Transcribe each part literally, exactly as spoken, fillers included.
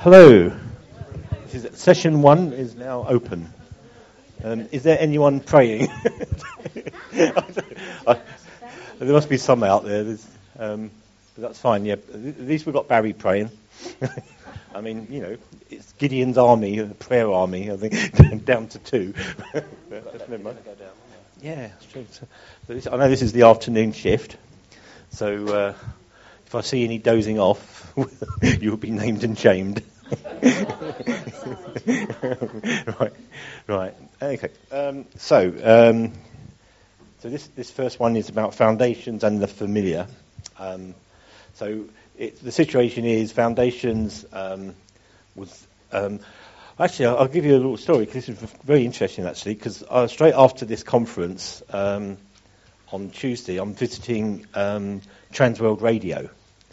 Hello. This is, session one is now open. Um, is there anyone praying? I, there must be some out there. Um, but that's fine. Yeah, at least we've got Barry praying. I mean, you know, it's Gideon's army, a prayer army. I think down to two. Never mind. Yeah, it's true. So, this, I know this is the afternoon shift, so uh, if I see any dozing off, you'll be named and shamed. right, right. Okay. Um, so, um, so this this first one is about foundations and the familiar. Um, so it, the situation is foundations um, was. Um, Actually, I'll give you a little story because this is very interesting, actually, because uh, straight after this conference um, on Tuesday, I'm visiting um, Transworld Radio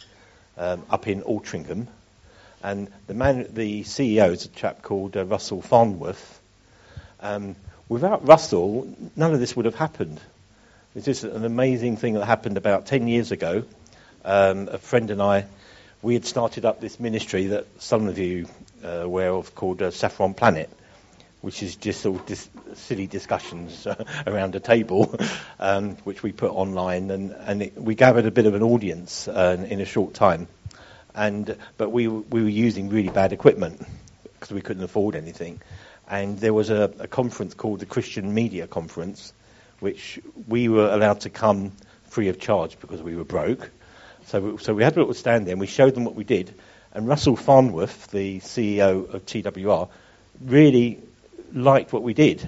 um, up in Altrincham, and the man, the C E O is a chap called uh, Russell Farnworth. Um, without Russell, none of this would have happened. It's just an amazing thing that happened about ten years ago. Um, a friend and I, we had started up this ministry that some of you Uh, aware of called uh, Saffron Planet, which is just all dis- silly discussions uh, around a table, um, which we put online, and, and it, we gathered a bit of an audience uh, in a short time. And but we we were using really bad equipment because we couldn't afford anything. And there was a, a conference called the Christian Media Conference, which we were allowed to come free of charge because we were broke. So we, so we had a little stand there, and we showed them what we did. And Russell Farnworth, the C E O of T W R, really liked what we did.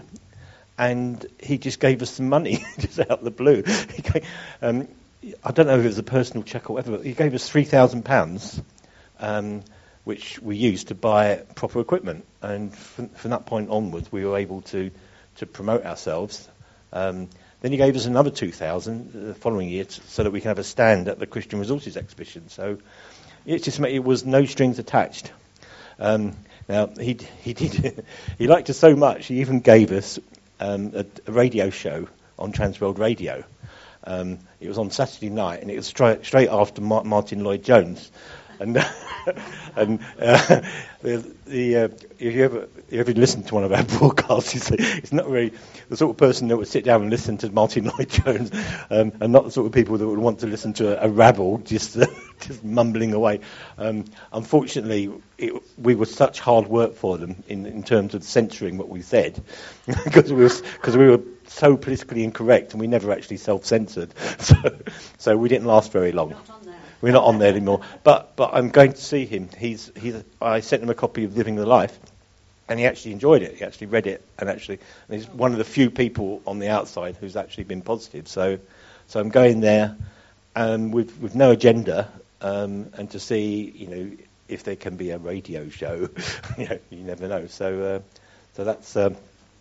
And he just gave us some money, just out of the blue. He gave, um, I don't know if it was a personal cheque or whatever, but he gave us three thousand pounds, um, which we used to buy proper equipment. And from, from that point onwards, we were able to, to promote ourselves. Um, then he gave us another two thousand pounds the following year t- so that we can have a stand at the Christian Resources Exhibition. So It just it was no strings attached. Um, now he he did he liked us so much he even gave us um, a, a radio show on Transworld Radio. Um, it was on Saturday night, and it was straight straight after Ma- Martin Lloyd Jones. And and uh, the, the uh, if you ever you ever listen to one of our broadcasts, it's, it's not really the sort of person that would sit down and listen to Martin Lloyd Jones, um, and not the sort of people that would want to listen to a, a rabble just uh, just mumbling away. Um, unfortunately, it, we were such hard work for them in, in terms of censoring what we said, because we were because we were so politically incorrect, and we never actually self-censored, so so we didn't last very long. We're not on there anymore, but but I'm going to see him. He's he's. I sent him a copy of Living the Life, and he actually enjoyed it. He actually read it, and actually, and he's one of the few people on the outside who's actually been positive. So, so I'm going there, um, with with no agenda, um, and to see, you know, if there can be a radio show. you know, you never know. So, uh, so that's um,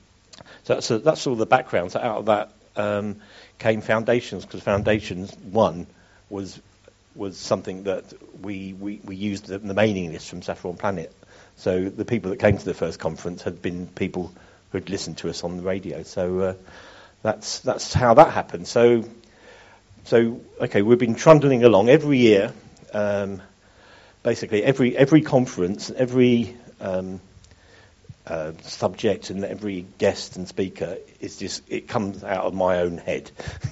so that's uh, that's all the background. So out of that um, came Foundations, because Foundations one was. was something that we, we, we used the, the mailing list from Saffron Planet. So the people that came to the first conference had been people who had listened to us on the radio. So uh, that's that's how that happened. So so okay, we've been trundling along every year. Um, basically, every every conference, every um, uh, subject, and every guest and speaker is just it comes out of my own head.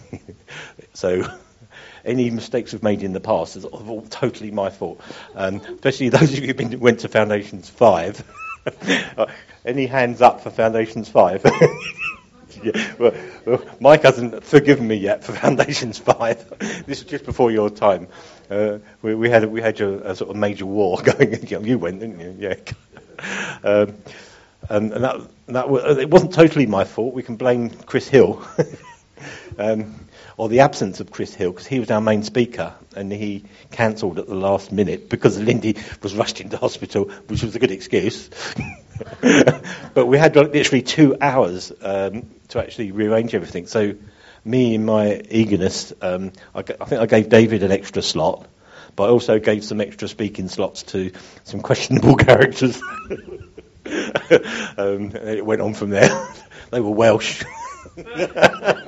so. Any mistakes we've made in the past is all totally my fault. Um, especially those of you who been, went to Foundations five. Any hands up for Foundations five? yeah, well, well, Mike hasn't forgiven me yet for Foundations five. This was just before your time. Uh, we, we had a, we had a, a sort of major war going. You went, didn't you? Yeah. Um, and, and that that was, it wasn't totally my fault. We can blame Chris Hill. um, or the absence of Chris Hill, because he was our main speaker, and he cancelled at the last minute because Lindy was rushed into hospital, which was a good excuse. But we had literally two hours um, to actually rearrange everything. So me, in my eagerness, um, I, I think I gave David an extra slot, but I also gave some extra speaking slots to some questionable characters. um, and it went on from there. They were Welsh.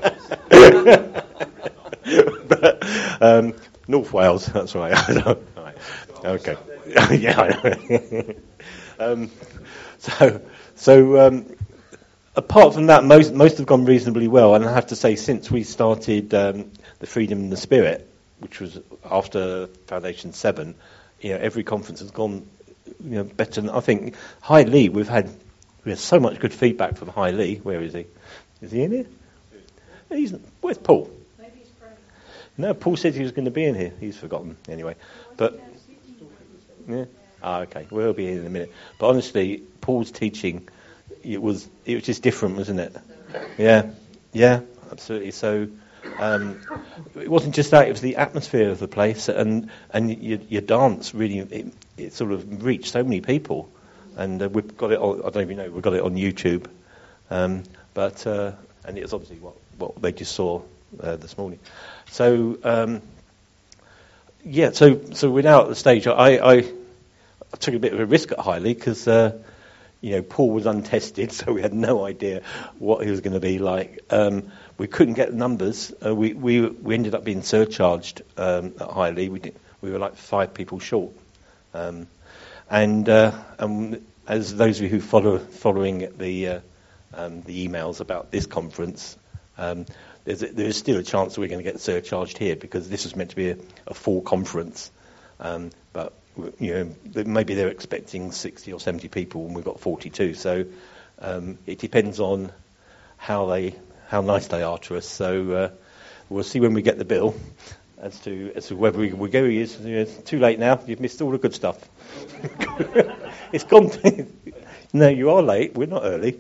but, um, North Wales, that's right. right. Okay. Yeah. I know. um, so, so um, apart from that, most most have gone reasonably well. And I have to say, since we started um, the Freedom in the Spirit, which was after Foundation Seven, you know, every conference has gone, you know, better than I think. High Lee, we've had we had so much good feedback from High Lee. Where is he? Is he in here? He's where's Paul? Maybe he's praying. No, Paul said he was going to be in here. He's forgotten anyway. But yeah, ah, okay, we'll be in in a minute. But honestly, Paul's teaching, it was it was just different, wasn't it? Yeah, yeah, absolutely. So. Um, it wasn't just that; it was the atmosphere of the place, and and your, your dance really it, it sort of reached so many people, and uh, we've got it. On, I don't even know we've got it on YouTube, um, but uh, and it was obviously what, what they just saw uh, this morning. So um, yeah, so so we're now at the stage. I, I, I took a bit of a risk at High Lee because uh, you know Paul was untested, so we had no idea what he was going to be like. Um, We couldn't get the numbers. Uh, we, we we ended up being surcharged um, at High Lee. We did, we were like five people short. Um, and uh, and as those of you who follow following the uh, um, the emails about this conference, um, there's a, there is still a chance that we're going to get surcharged here because this was meant to be a, a full conference. Um, but you know maybe they're expecting sixty or seventy people, and we've got forty-two. So um, it depends on how they. how nice they are to us. So uh, we'll see when we get the bill as to as to whether we, we go. It's, it's too late now. You've missed all the good stuff. It's gone. No, you are late. We're not early.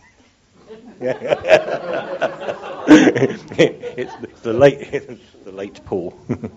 it's, it's the late it's the late Paul.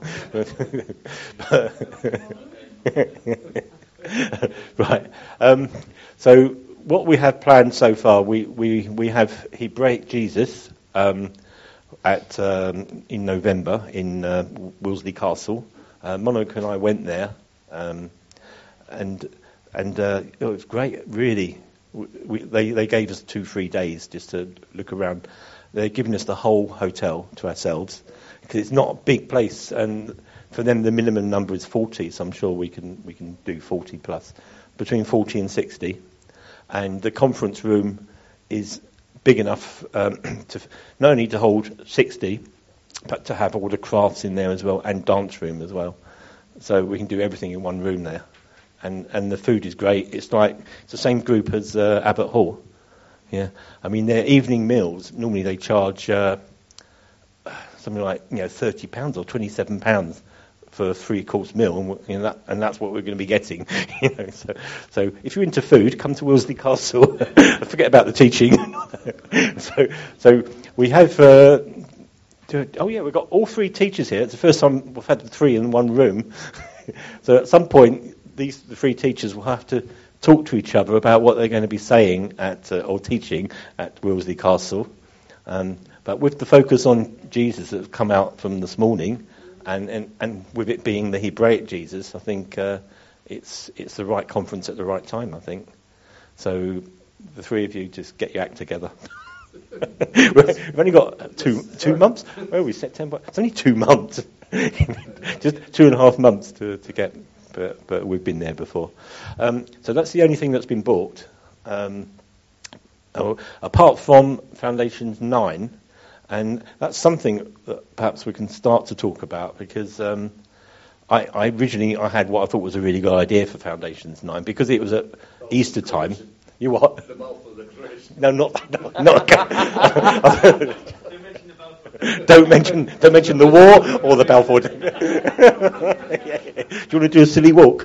Right. Um, so. What we have planned so far, we, we, we have Hebraic Jesus um, at um, in November in uh, Wolseley Castle. Uh, Monica and I went there, um, and and uh, it was great. Really, we, they they gave us two free days just to look around. They're giving us the whole hotel to ourselves because it's not a big place, and for them the minimum number is forty. So I'm sure we can we can do forty plus, between forty and sixty. And the conference room is big enough um, to not only to hold sixty, but to have all the crafts in there as well, and dance room as well. So we can do everything in one room there. And and the food is great. It's like it's the same group as uh, Abbott Hall. Yeah, I mean their evening meals normally they charge uh, something like you know thirty pounds or twenty-seven pounds. For a three-course meal, and, you know, that, and that's what we're going to be getting. You know, so, so if you're into food, come to Wolseley Castle. Forget about the teaching. so, so we have. Uh, oh yeah, we've got all three teachers here. It's the first time we've had the three in one room. So at some point, these the three teachers will have to talk to each other about what they're going to be saying at uh, or teaching at Wolseley Castle. Um, but with the focus on Jesus that's come out from this morning. And, and and with it being the Hebraic Jesus, I think uh, it's it's the right conference at the right time, I think. So the three of you just get your act together. We've only got two two months. Where are we? September. It's only two months. Just two and a half months to, to get, but, but we've been there before. Um, so that's the only thing that's been bought. Um, oh, apart from Foundations nine. And that's something that perhaps we can start to talk about because um, I, I originally I had what I thought was a really good idea for Foundations nine because it was at Easter time. You what? The mouth of the Christ. No, not not. not don't mention don't mention the war or the Balfour. Do you want to do a silly walk?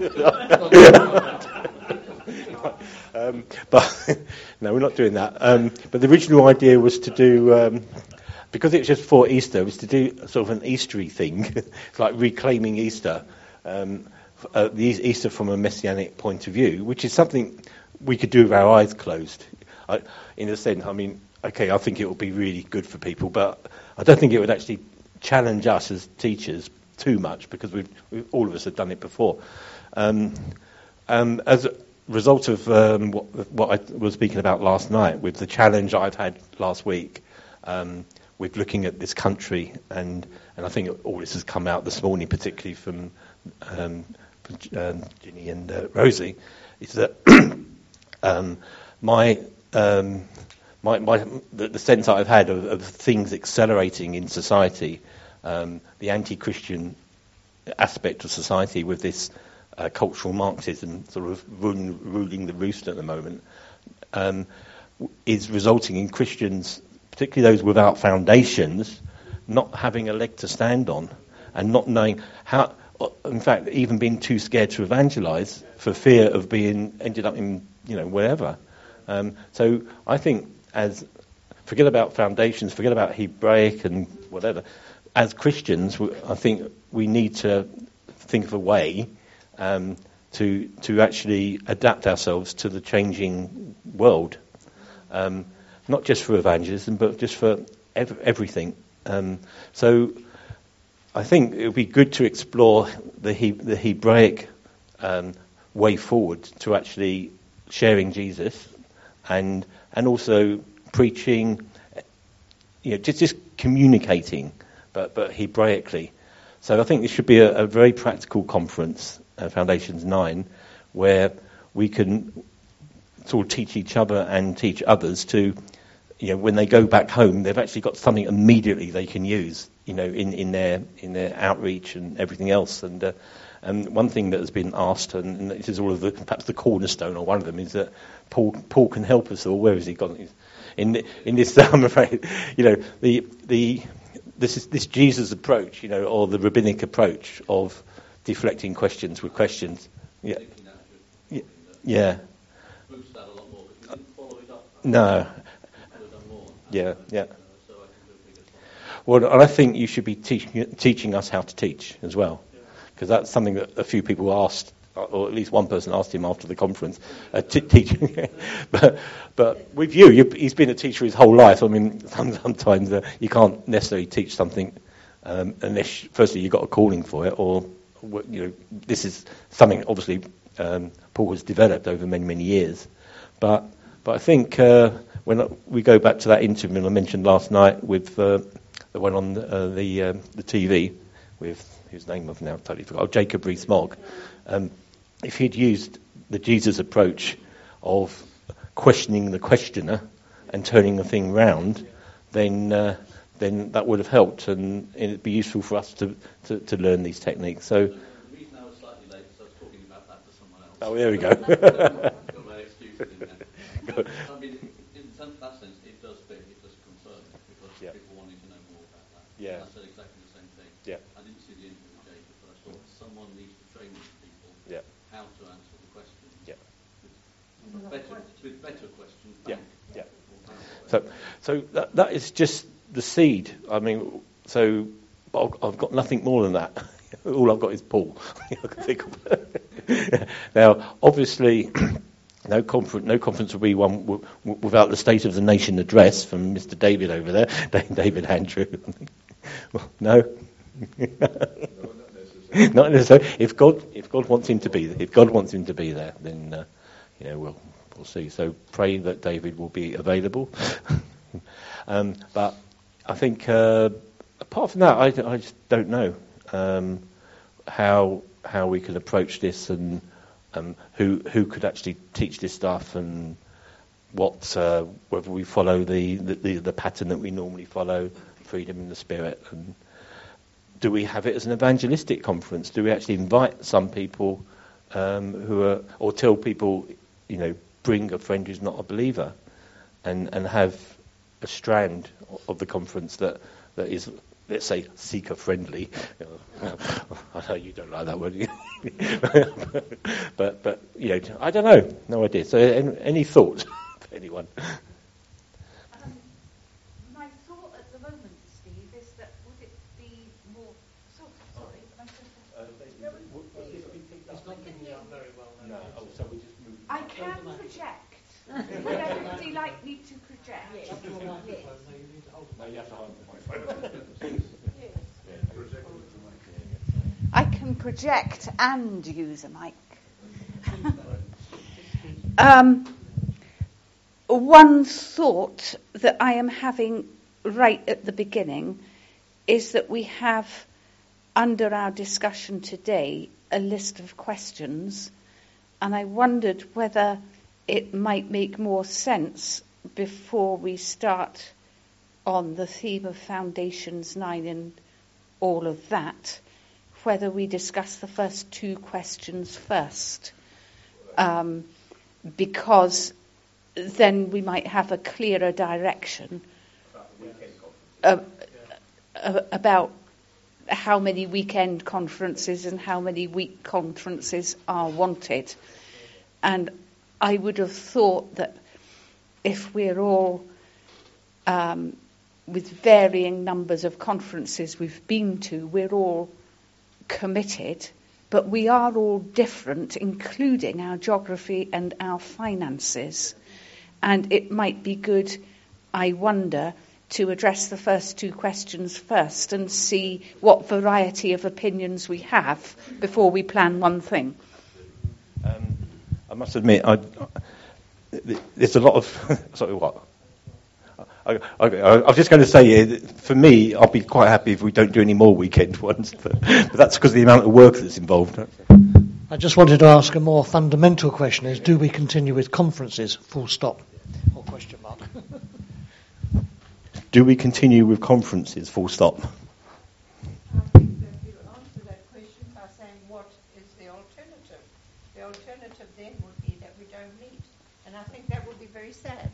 Um, but no, we're not doing that. Um, but the original idea was to do, um, because it was just before Easter, was to do sort of an Eastery thing. It's like reclaiming Easter, um, uh, the Easter from a messianic point of view, which is something we could do with our eyes closed. I, in a sense, I mean, okay, I think it would be really good for people, but I don't think it would actually challenge us as teachers too much because we've, we've all of us have done it before. Um, um, as a result of um, what, what I was speaking about last night, with the challenge I've had last week, um, with looking at this country, and, and I think all this has come out this morning, particularly from um, um, Ginny and uh, Rosie, is that um, my, um, my my the, the sense I've had of, of things accelerating in society, um, the anti-Christian aspect of society with this uh, cultural Marxism sort of ruling, ruling the roost at the moment, um, is resulting in Christians, particularly those without foundations, not having a leg to stand on, and not knowing how, in fact, even being too scared to evangelize for fear of being ended up in, you know, wherever. Um, so I think, as forget about foundations, forget about Hebraic and whatever. As Christians, I think we need to think of a way um, to to actually adapt ourselves to the changing world, um, not just for evangelism, but just for ev- everything. Um, so I think it would be good to explore the he- the Hebraic um, way forward to actually sharing Jesus, and and also preaching, you know, just just communicating, but but Hebraically. So I think it should be a, a very practical conference, uh, Foundations nine, where we can sort of teach each other and teach others to, you know, when they go back home, they've actually got something immediately they can use, you know, in, in their in their outreach and everything else. And uh, and one thing that has been asked, and, and this is all of the perhaps the cornerstone or one of them, is that Paul Paul can help us all. Where has he gone? In in this, I'm afraid, you know, the the this is this Jesus approach, you know, or the rabbinic approach of deflecting questions with questions. Yeah, yeah, yeah. No. Yeah, yeah. Well, and I think you should be teach, teaching us how to teach as well, because that's something that a few people asked, or at least one person asked him after the conference. Uh, t- teaching, but but with you, you, he's been a teacher his whole life. I mean, sometimes uh, you can't necessarily teach something um, unless, firstly, you've got a calling for it, or you know, this is something obviously um, Paul has developed over many many years. But but I think. Uh, When we go back to that interview I mentioned last night with uh, the one on uh, the um, the T V with whose name I've now totally forgot, oh, Jacob Rees-Mogg, um, if he'd used the Jesus approach of questioning the questioner and turning the thing round, then uh, then that would have helped, and it'd be useful for us to, to, to learn these techniques. So, the reason I was slightly late is I was talking about that to someone else. Oh, there we go. Got my excuses in there. I mean, in that sense, it does fit, it does concern me, because Yeah. people wanting to know more about that. Yeah. And I said exactly the same thing. Yeah. I didn't see the interview with Jacob, but I thought someone needs to train these people Yeah. how to answer the questions. Yeah. With better, with better questions. Yeah. Than, Yeah. So, so that, that is just the seed. I mean, so I've, I've got nothing more than that. All I've got is Paul. I can think of. Now, obviously, no conference, no conference will be one w- w- without the State of the Nation address from Mister David over there, David Andrew. No. Not necessarily. If God, if God wants him to be, if God wants him to be there, then uh, you know we'll we'll see. So pray that David will be available. um, but I think uh, apart from that, I, I just don't know um, how how we can approach this, and um, who who could actually teach this stuff, and what uh, whether we follow the, the the pattern that we normally follow, freedom in the spirit, and do we have it as an evangelistic conference? Do we actually invite some people um, who are, or tell people, you know, bring a friend who's not a believer, and, and have a strand of the conference that, that is, let's say, seeker friendly. You know, I know you don't like that word, but but you know, I don't know, no idea. So, any, any thoughts, anyone? I can project. Would everybody like me to project? Yes. I can project and use a mic. um, one thought that I am having right at the beginning is that we have under our discussion today, a list of questions, and I wondered whether it might make more sense before we start on the theme of Foundations nine and all of that, whether we discuss the first two questions first, um, because then we might have a clearer direction uh, uh, about how many weekend conferences and how many week conferences are wanted. And I would have thought that if we're all um, with varying numbers of conferences we've been to, we're all committed, but we are all different, including our geography and our finances. And it might be good, I wonder, to address the first two questions first and see what variety of opinions we have before we plan one thing. Um, I must admit, I, there's a lot of... sorry, what? I, I, I was just going to say, for me, I'll be quite happy if we don't do any more weekend ones, but, but that's because of the amount of work that's involved. I just wanted to ask a more fundamental question: is do we continue with conferences, full stop, or question mark? Do we continue with conferences, full stop? I think that you answer that question by saying what is the alternative. The alternative then would be that we don't meet, and I think that would be very sad.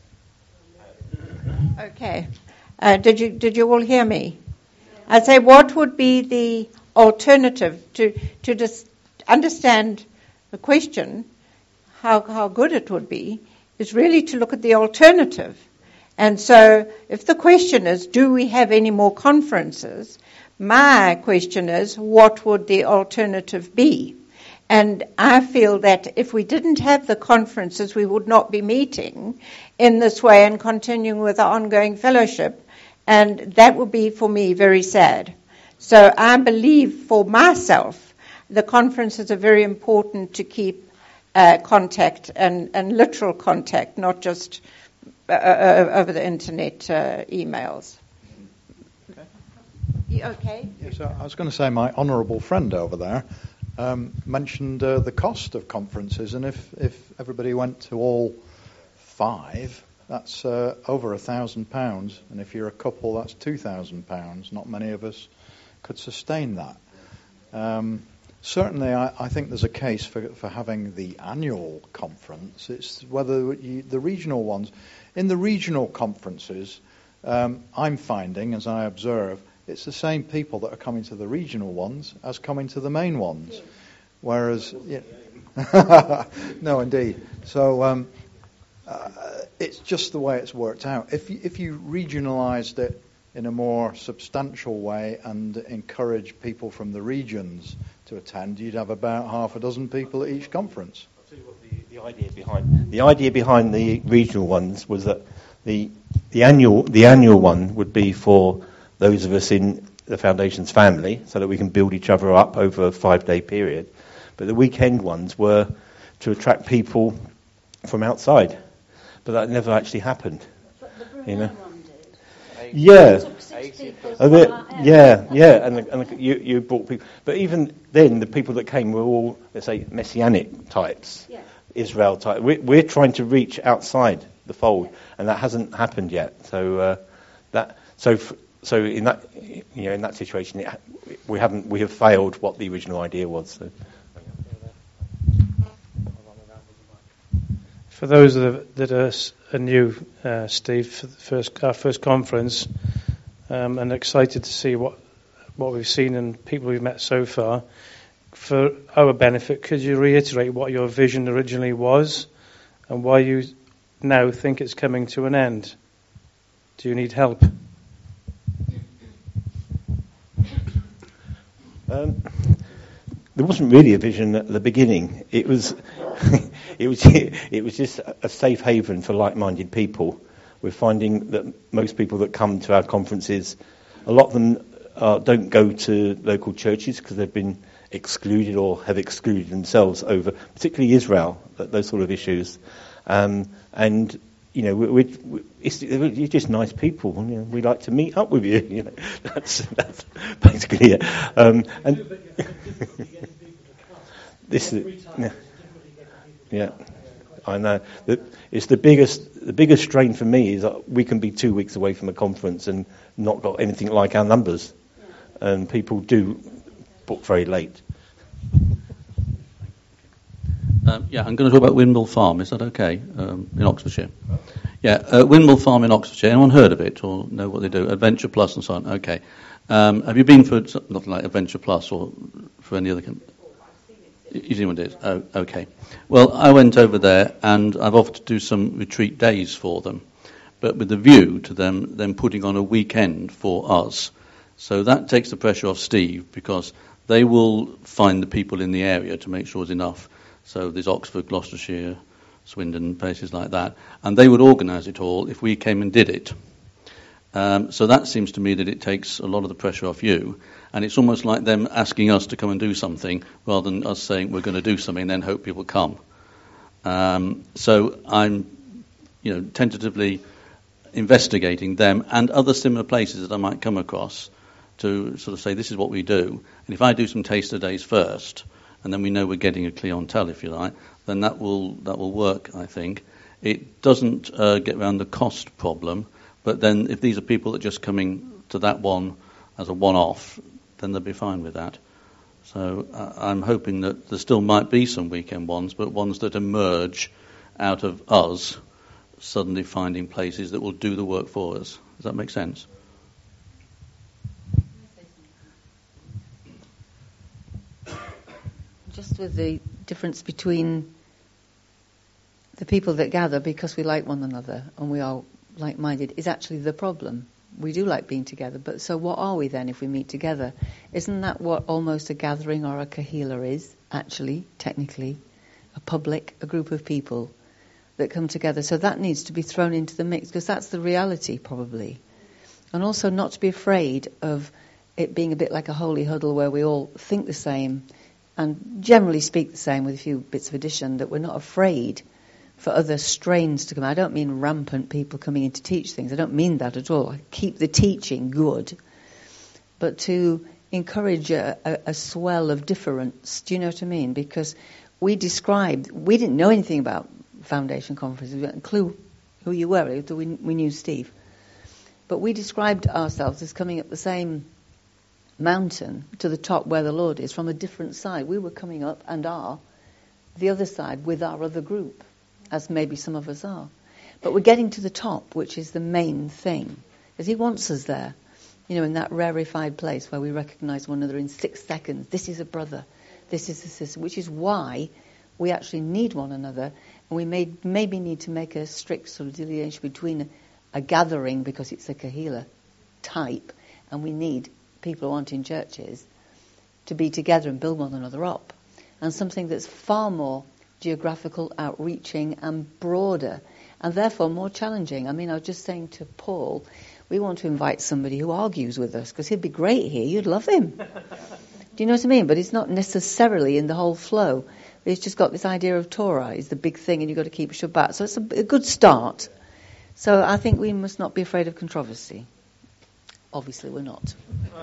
Okay. Uh, did you did you all hear me? I say, what would be the alternative to to just understand the question? How how good it would be is really to look at the alternative. And so, if the question is, do we have any more conferences? My question is, what would the alternative be? And I feel that if we didn't have the conferences, we would not be meeting in this way and continuing with our ongoing fellowship. And that would be, for me, very sad. So I believe, for myself, the conferences are very important to keep uh, contact and, and literal contact, not just uh, uh, over the internet uh, emails. Okay. You okay? Yes, I was going to say my honourable friend over there Um, mentioned uh, the cost of conferences, and if, if everybody went to all five, that's uh, over a thousand pounds, and if you're a couple, that's two thousand pounds. Not many of us could sustain that. Um, certainly, I, I think there's a case for, for having the annual conference. It's whether you, the regional ones. In the regional conferences, um, I'm finding, as I observe, it's the same people that are coming to the regional ones as coming to the main ones. Yes. Whereas, yeah, no, indeed. So um, uh, it's just the way it's worked out. If you, if you regionalised it in a more substantial way and encourage people from the regions to attend, you'd have about half a dozen people at each conference. I'll tell you what the, the idea behind the idea behind the regional ones was that the the annual the annual one would be for those of us in the Foundation's family, so that we can build each other up over a five-day period. But the weekend ones were to attract people from outside. But that never actually happened. But the Brunei you know? one did. Yeah. It took six people Oh, from the, our area. yeah, yeah, and, the, and the, you, you brought people. But even then, the people that came were all, let's say, Messianic types, Yeah. Israel type. We're, we're trying to reach outside the fold, Yeah. and that hasn't happened yet. So uh, that so. F- So in that, you know, in that situation, it, we haven't, we have failed what the original idea was. So. For those that are, that are, are new, uh, Steve, for the first, our first conference, um, and excited to see what what we've seen and people we've met so far. For our benefit, could you reiterate what your vision originally was, and why you now think it's coming to an end? Do you need help? Um, there wasn't really a vision at the beginning. It was, it was, it was just a safe haven for like-minded people. We're finding that most people that come to our conferences, a lot of them uh, don't go to local churches because they've been excluded or have excluded themselves over, particularly Israel, those sort of issues. Um, and you know, we, we, we, it's, you're just nice people. You know, we like to meet up with you. You know, that's, that's basically it. Um, and this is, yeah, yeah, I know. The, it's the biggest, the biggest strain for me is that we can be two weeks away from a conference and not got anything like our numbers, and people do book very late. Um, yeah, I'm going to talk about Windmill Farm. Is that okay? Um, in Oxfordshire. Yeah, uh, Windmill Farm in Oxfordshire. Anyone heard of it or know what they do? Adventure Plus and so on. Okay. Um, have you been for nothing like Adventure Plus or for any other? Com- You've seen what it is? Oh, okay. Well, I went over there and I've offered to do some retreat days for them, but with the view to them then putting on a weekend for us. So that takes the pressure off Steve because they will find the people in the area to make sure there's enough. So there's Oxford, Gloucestershire, Swindon, places like that. And they would organise it all if we came and did it. Um, so that seems to me that it takes a lot of the pressure off you. And it's almost like them asking us to come and do something rather than us saying we're going to do something and then hope people come. Um, so I'm, you know, tentatively investigating them and other similar places that I might come across to sort of say this is what we do. And if I do some taster days first, and then we know we're getting a clientele, if you like, then that will that will work, I think. It doesn't uh, get around the cost problem, but then if these are people that are just coming to that one as a one-off, then they'll be fine with that. So uh, I'm hoping that there still might be some weekend ones, but ones that emerge out of us suddenly finding places that will do the work for us. Does that make sense? Just with the difference between the people that gather because we like one another and we are like-minded is actually the problem. We do like being together, but so what are we then if we meet together? Isn't that what almost a gathering or a kahila is, actually, technically? A public, a group of people that come together. So that needs to be thrown into the mix because that's the reality, probably. And also not to be afraid of it being a bit like a holy huddle where we all think the same and generally speak the same with a few bits of addition, that we're not afraid for other strains to come. I don't mean rampant people coming in to teach things. I don't mean that at all. I keep the teaching good. But to encourage a, a, a swell of difference, do you know what I mean? Because we described, we didn't know anything about foundation conferences. We had a clue who you were. We, we knew Steve. But we described ourselves as coming up the same mountain to the top where the Lord is from a different side. We were coming up and are the other side with our other group, as maybe some of us are. But we're getting to the top, which is the main thing, because he wants us there, you know, in that rarefied place where we recognise one another in six seconds. This is a brother, this is a sister, which is why we actually need one another, and we may maybe need to make a strict sort of delineation between a, a gathering, because it's a kahila type, and we need people who aren't in churches to be together and build one another up, and something that's far more geographical, outreaching and broader, and therefore more challenging. I mean, I was just saying to Paul, we want to invite somebody who argues with us, because he'd be great here, you'd love him. Do you know what I mean? But he's not necessarily in the whole flow. He's just got this idea of Torah is the big thing, and you've got to keep Shabbat. So it's a, a good start. So I think we must not be afraid of controversy. Obviously we're not.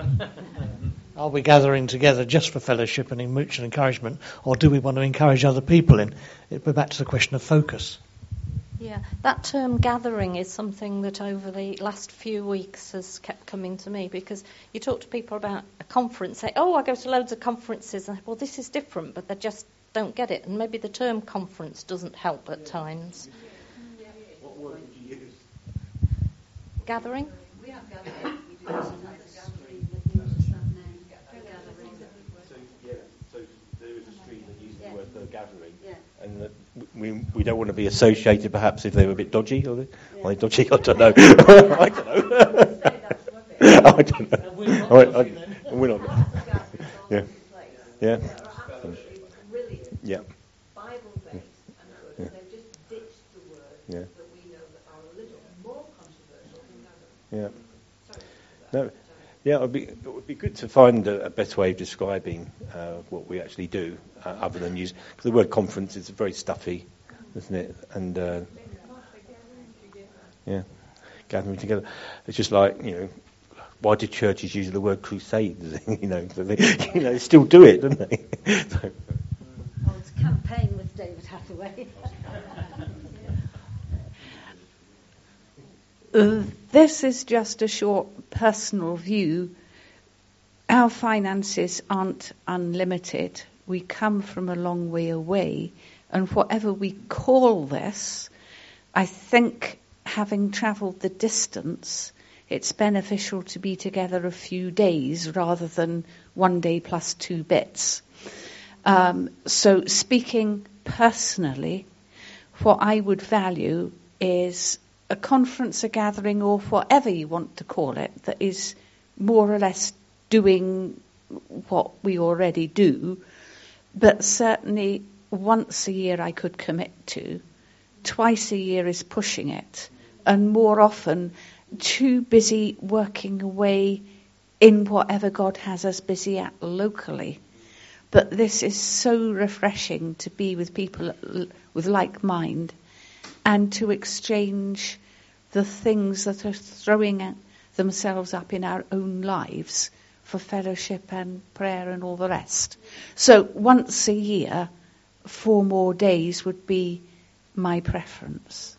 Are we gathering together just for fellowship and mutual encouragement, or do we want to encourage other people in? We're back to the question of focus. Yeah, that term gathering is something that over the last few weeks has kept coming to me, because you talk to people about a conference, say, oh, I go to loads of conferences, and well, this is different, but they just don't get it. And maybe the term conference doesn't help at times. What word would you use? Gathering? We have gathering. So, yeah, so there is a stream that uses the word for gathering, Yeah. and that we we don't want to be associated, perhaps, if they were a bit dodgy, or they, are they dodgy? I don't know. I don't know. I don't know. All right, I, we're not. Yeah, yeah, yeah. Bible-based and good. Yeah. They've just ditched the word Yeah. that we know that are a little more controversial than gathering. Yeah. Sorry. No, yeah, it would be it would be good to find a, a better way of describing uh, what we actually do, uh, other than use, because the word conference is very stuffy, isn't it? And uh, yeah, gathering together. It's just like, you know, why do churches use the word crusades? you know, so they, you know, still do it, don't they? so. Oh, it's campaign with David Hathaway. Uh, this is just a short personal view. Our finances aren't unlimited. We come from a long way away, and whatever we call this, I think, having travelled the distance, it's beneficial to be together a few days rather than one day plus two bits. Um, so speaking personally, what I would value is a conference, a gathering, or whatever you want to call it, that is more or less doing what we already do, but certainly once a year I could commit to. Twice a year is pushing it, and more often too busy working away in whatever God has us busy at locally. But this is so refreshing to be with people with like mind and to exchange the things that are throwing themselves up in our own lives for fellowship and prayer and all the rest. So once a year, four more days would be my preference.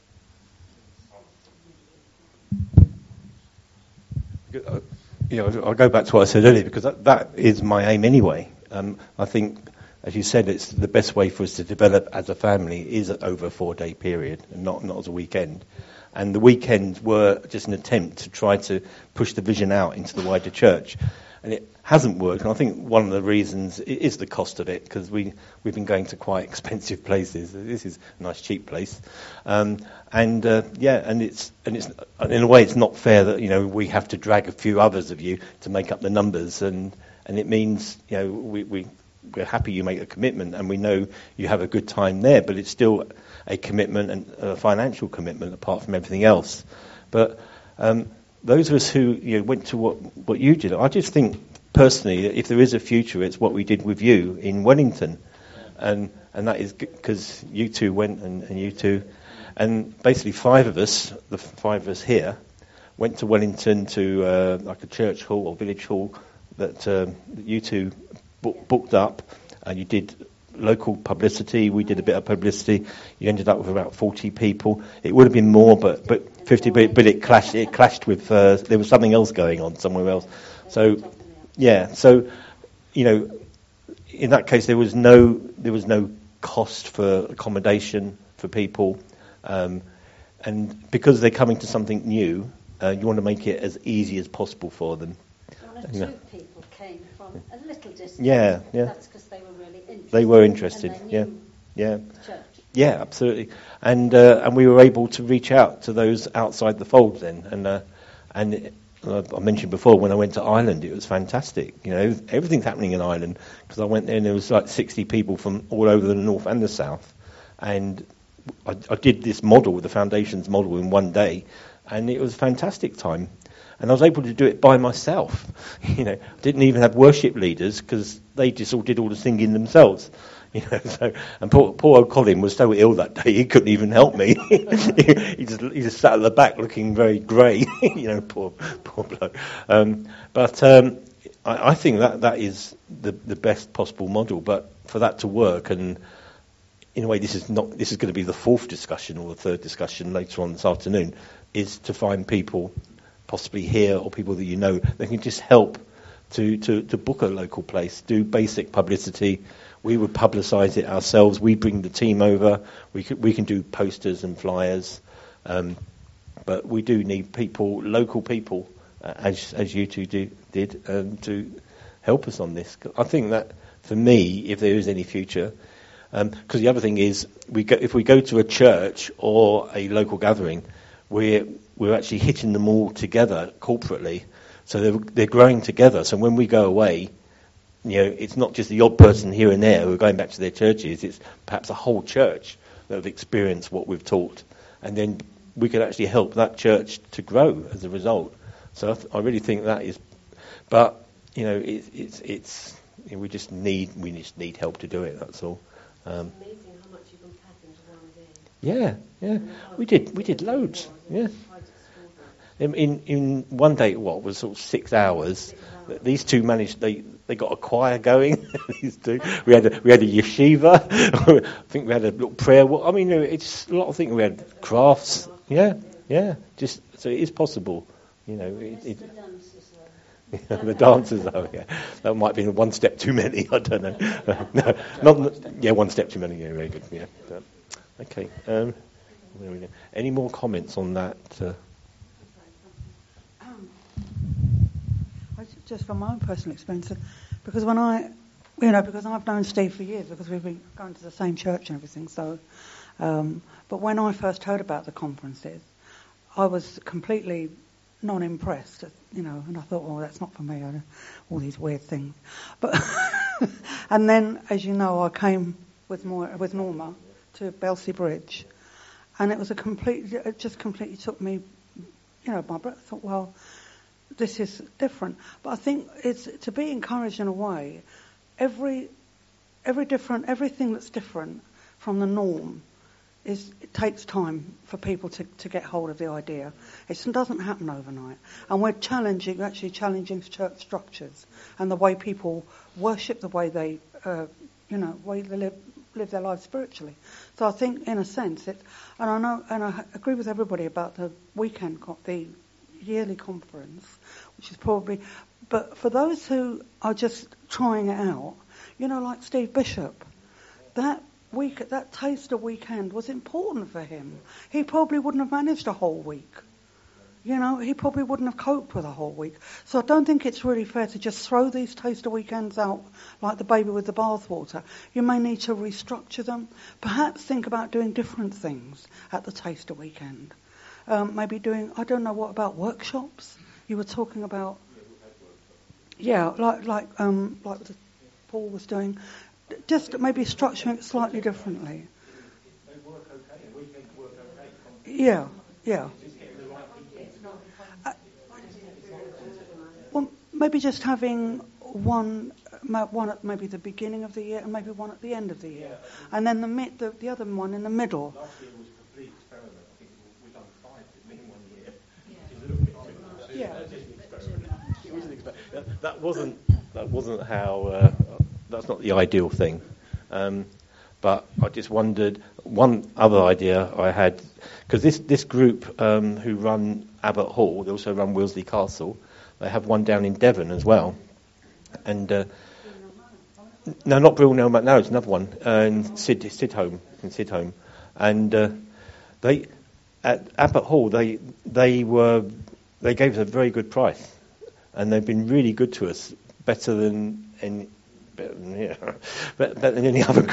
You know, I'll go back to what I said earlier, because that, that is my aim anyway. Um, I think, as you said, it's the best way for us to develop as a family is over a four-day period, and not not as a weekend. And the weekends were just an attempt to try to push the vision out into the wider church. And it hasn't worked. And I think one of the reasons is the cost of it, because we, we've been going to quite expensive places. This is a nice, cheap place. Um, and, uh, yeah, and it's, and it's, in a way, it's not fair that, you know, we have to drag a few others of you to make up the numbers. And, and it means, you know, we, we, we're happy you make a commitment and we know you have a good time there, but it's still a commitment and a financial commitment apart from everything else. But um, those of us who you know, went to what, what you did, I just think personally that if there is a future, it's what we did with you in Wellington. And and that is because you two went and, and you two, and basically five of us, the five of us here, went to Wellington to uh, like a church hall or village hall that, um, that you two book, booked up, and you did local publicity. We did a bit of publicity. You ended up with about forty people. It would have been more, but but fifty. But, but it clashed. It clashed with. Uh, there was something else going on somewhere else. So yeah. So you know, in that case, there was no there was no cost for accommodation for people, um, and because they're coming to something new, uh, you want to make it as easy as possible for them. One or two Yeah. people came from a little distance. Yeah, yeah. That's because they were really interested. They were interested. And they Yeah, knew yeah. the church. Yeah, absolutely, and uh, and we were able to reach out to those outside the fold then, and uh, and it, uh, I mentioned before when I went to Ireland, it was fantastic. You know, everything's happening in Ireland because I went there and there was like sixty people from all over the north and the south, and I, I did this model, the Foundations model, in one day, and it was a fantastic time. And I was able to do it by myself. You know, didn't even have worship leaders because they just all did all the singing themselves. You know, so and poor, poor old Colin was so ill that day he couldn't even help me. he just he just sat at the back looking very grey. You know, poor poor bloke. Um, but um, I, I think that that is the the best possible model. But for that to work, and in a way, this is not this is going to be the fourth discussion or the third discussion later on this afternoon, is to find people, possibly here or people that you know, that can just help to, to, to book a local place, do basic publicity. We would publicise it ourselves. We bring the team over. We can, we can do posters and flyers. Um, but we do need people, local people, uh, as as you two do, did, um, to help us on this. I think that, for me, if there is any future, because um, the other thing is, we go, if we go to a church or a local gathering, we're we're actually hitting them all together corporately, so they're, they're growing together. So when we go away, you know, it's not just the odd person here and there who are going back to their churches. It's perhaps a whole church that have experienced what we've taught, and then we could actually help that church to grow as a result. So I, th- I really think that is, but you know, it, it's it's you know, we just need we just need help to do it. That's all. Um, Amazing how much you can pack into one day. yeah, yeah, we did we did loads. Yeah. Quite In, in in one day, what was sort of six hours. These two managed. They, they got a choir going. These two. We had a, we had a yeshiva. I think we had a little prayer. I mean, it's a lot of things. We had crafts. Yeah, yeah. Just so it is possible. You know, it, it, yeah, the dancers. Oh, yeah. That might be one step too many. I don't know. no, not yeah, one step too many. Yeah, very good. Yeah. But, okay. Um, any more comments on that? Uh, Just from my own personal experience, because when I, you know, because I've known Steve for years, because we've been going to the same church and everything. So, um, but when I first heard about the conferences, I was completely non-impressed, you know, and I thought, well, that's not for me. I, all these weird things. But and then, as you know, I came with more with Norma to Belsey Bridge, and it was a complete. It just completely took me, you know, my breath. I thought, well, this is different. But I think it's to be encouraged in a way. Every every different everything that's different from the norm is it takes time for people to, to get hold of the idea. It doesn't happen overnight. And we're challenging actually challenging church structures and the way people worship, the way they uh, you know, way they live live their lives spiritually. So I think in a sense it and I know and I agree with everybody about the weekend the yearly conference, which is probably, but for those who are just trying it out, you know, like Steve Bishop, that week, that taster weekend was important for him. He probably wouldn't have managed a whole week. You know, he probably wouldn't have coped with a whole week. So I don't think it's really fair to just throw these taster weekends out like the baby with the bathwater. You may need to restructure them. Perhaps think about doing different things at the taster weekend. Um, maybe doing, I don't know, what about workshops? You were talking about, yeah, like like um, like the, Paul was doing. Just maybe structuring it slightly differently. They work okay. Weekends work okay. Yeah, yeah. Uh, well, maybe just having one, one at maybe the beginning of the year, and maybe one at the end of the year, and then the mid, the, the other one in the middle. Last year was a complete experiment. I think we've done five in one year. Which is a little bit too much. Yeah. It was an experiment. That wasn't that wasn't how. Uh, that's not the ideal thing. Um, but I just wondered, one other idea I had, because this, this group um, who run Abbott Hall, they also run Wilsley Castle, they have one down in Devon as well. And uh, no, not Brill Nelman, no, it's another one, uh, in Sid, Sidholme, in Sidholme. And uh, they, at Abbott Hall, they they were they gave us a very good price, and they've been really good to us, better than any, better than, yeah, better than any other.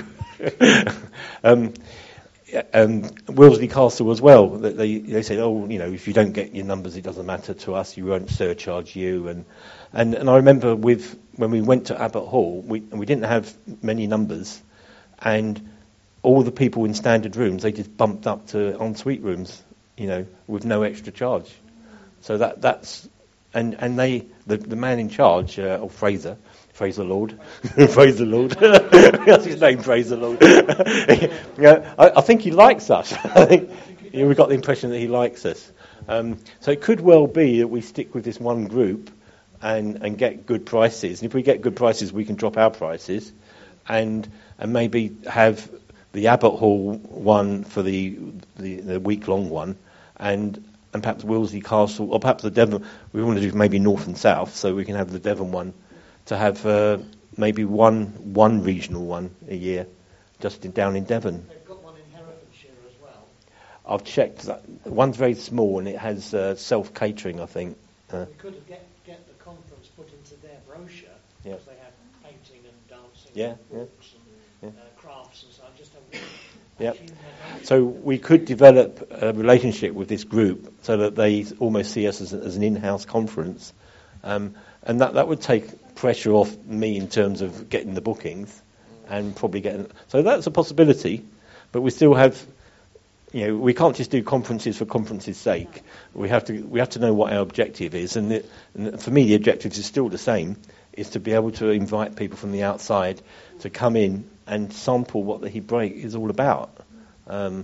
um, um, Wilsley Castle as well. They they said, oh, you know, if you don't get your numbers, it doesn't matter to us. You won't surcharge you. And and, and I remember with when we went to Abbott Hall, we we didn't have many numbers, and all the people in standard rooms, they just bumped up to ensuite rooms, you know, with no extra charge. So that that's and and they the the man in charge, uh, or Fraser. Praise the Lord. Praise the Lord. That's his name, praise the Lord. yeah, I, I think he likes us. I think yeah, we got the impression that he likes us. Um, so it could well be that we stick with this one group and, and get good prices. And if we get good prices, we can drop our prices and and maybe have the Abbott Hall one for the the, the week-long one and and perhaps Wilsley Castle, or perhaps the Devon. We want to do maybe north and south, so we can have the Devon one to have uh, maybe one one regional one a year, just in, down in Devon. They've got one in Herefordshire as well. I've checked. That. One's very small and it has uh, self-catering, I think. Uh, we could get, get the conference put into their brochure, yeah. because they have painting and dancing yeah, and books yeah. and yeah. uh, crafts and so on. Just have Yep. So we could develop a relationship with this group so that they almost see us as, as an in-house conference. Um, and that, that would take pressure off me in terms of getting the bookings and probably getting... So that's a possibility, but we still have... You know, we can't just do conferences for conference's sake. We have to we have to know what our objective is. And, the, and for me, the objective is still the same, is to be able to invite people from the outside to come in and sample what the Hebraic is all about. Um,